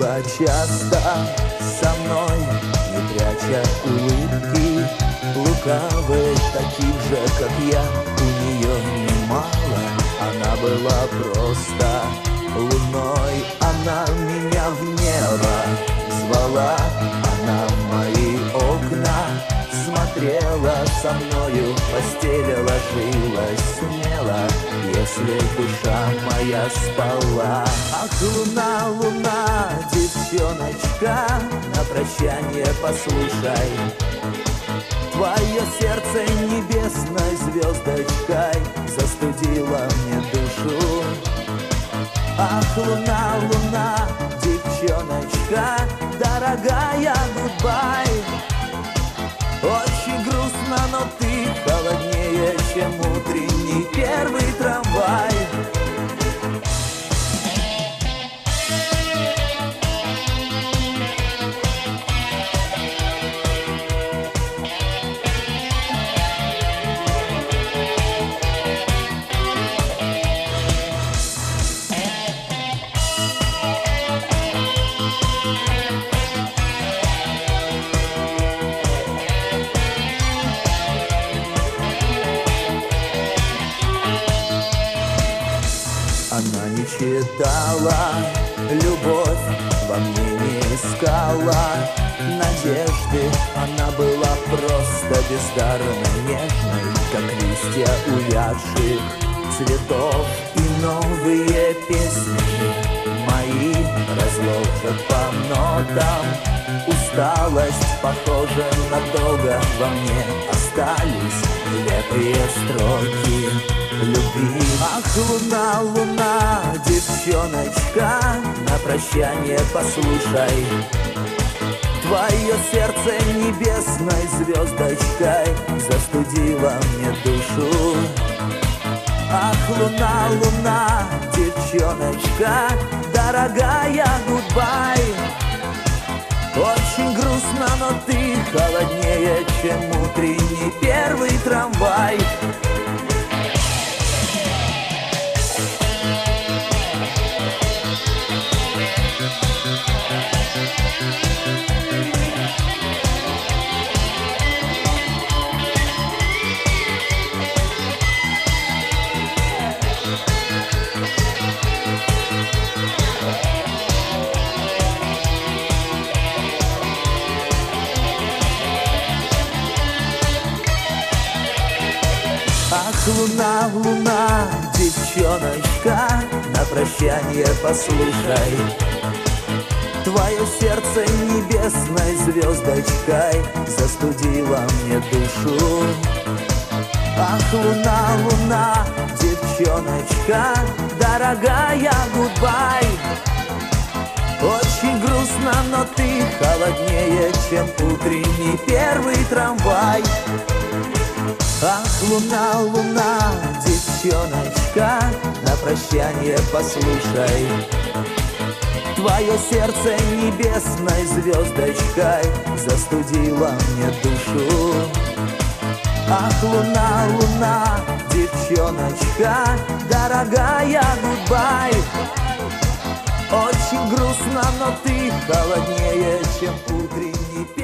говорила часто со мной, не пряча улыбки лукавых, таких же, как я, у нее немало. Она была просто луной, она меня в небо звала, она в мои окна смотрела, со мною в постели ложилась смело, если душа моя спала. Ах, луна, луна, девчоночка, на прощание послушай, твое сердце небесной звездочкой застудило мне душу. Ах, луна, луна, девчоночка, дорогая, гудбай. Очень грустно, но ты холоднее, чем утренний первый трамвай. Она не читала любовь, во мне не искала надежды. Она была просто бездарно нежной, как листья увядших цветов. И новые песни мои разложат по нотам. Усталость, похоже, надолго во мне остались нелепые строки любви. Ах, луна, луна, девчоночка, на прощание послушай, твое сердце небесной звездочкой застудило мне душу. Ах, луна, луна, девчоночка, дорогая, гудбай. Очень грустно, но ты холоднее, чем утренний первый трамвай. Ах, луна, луна, девчоночка, на прощание послушай, твое сердце небесной звездочкой застудило мне душу. Ах, луна, луна, девчоночка, дорогая, гудбай. Очень грустно, но ты холоднее, чем утренний первый трамвай. Ах, луна, луна, девчоночка, на прощание послушай, твое сердце небесной звездочкой застудило мне душу. Ах, луна, луна, девчоночка, дорогая, гудбай. Очень грустно, но ты холоднее, чем утренний